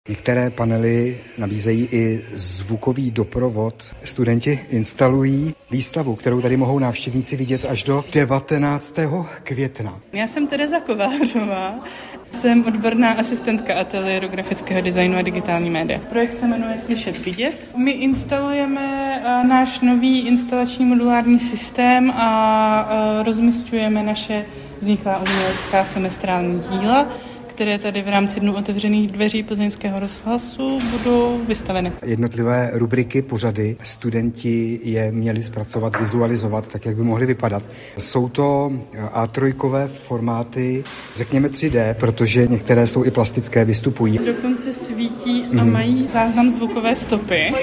Některé panely nabízejí i zvukový doprovod. Studenti instalují výstavu, kterou tady mohou návštěvníci vidět až do 19. května. Já jsem Tereza Kovářová, jsem odborná asistentka ateliéru grafického designu a digitální média. Projekt se jmenuje Slyšet vidět. My instalujeme náš nový instalační modulární systém a rozmisťujeme naše vzniklá umělecká semestrální díla, které tady v rámci Dnů otevřených dveří Plzeňského rozhlasu budou vystaveny. Jednotlivé rubriky, pořady, studenti je měli zpracovat, vizualizovat, tak jak by mohly vypadat. Jsou to A3 formáty, řekněme 3D, protože některé jsou i plastické, vystupují. Dokonce svítí a mají záznam zvukové stopy.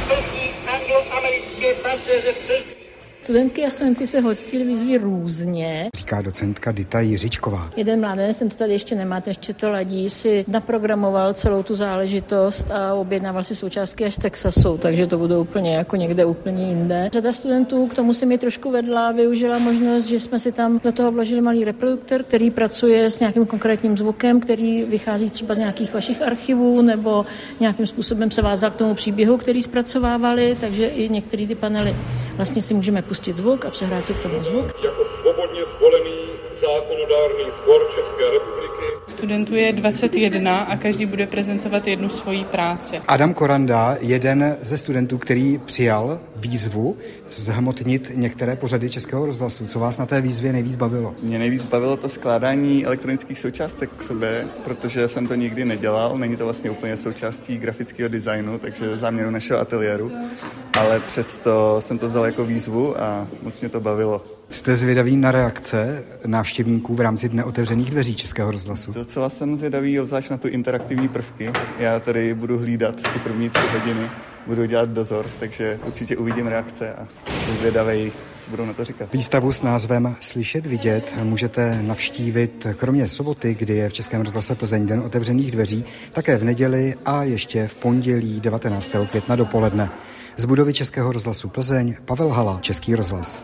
Studentky a studenti se hostili výzvy různě. Říká docentka Dita Jiříčková. Jeden mládenec, ten to tady ještě nemá, ten ještě to ladí, si naprogramoval celou tu záležitost a objednával si součástky až z Texasu, takže to budou úplně jako někde úplně jinde. Řada studentů k tomu se mi trošku vedla, využila možnost, že jsme si tam do toho vložili malý reproduktor, který pracuje s nějakým konkrétním zvukem, který vychází třeba z nějakých vašich archivů nebo nějakým způsobem se vázal k tomu příběhu, který zpracovávali, takže i některé ty panely vlastně si můžeme pustit zvuk a přehrát si k tomu zvuk. Jako svobodně zvolený zákonodárný sbor České republiky. Studentů je 21 a každý bude prezentovat jednu svoji práci. Adam Koranda, jeden ze studentů, který přijal výzvu zhmotnit některé pořady Českého rozhlasu. Co vás na té výzvě nejvíc bavilo? Mě nejvíc bavilo to skládání elektronických součástek k sobě, protože jsem to nikdy nedělal. Není to vlastně úplně součástí grafického designu, takže záměru našeho ateliéru. Ale přesto jsem to vzal jako výzvu a moc mě to bavilo. Jste zvědaví na reakce návštěvníků v rámci Dne otevřených dveří Českého rozhlasu? Docela jsem zvědavý, obzvlášť na tu interaktivní prvky. Já tady budu hlídat ty první 3 hodiny, budu dělat dozor, takže určitě uvidím reakce a jsem zvědavý, co budou na to říkat. Výstavu s názvem Slyšet vidět můžete navštívit kromě soboty, kdy je v Českém rozhlase Plzeň Den otevřených dveří, také v neděli a ještě v pondělí 19. května dopoledne. Z budovy Českého rozhlasu Plzeň Pavel Hala, Český rozhlas.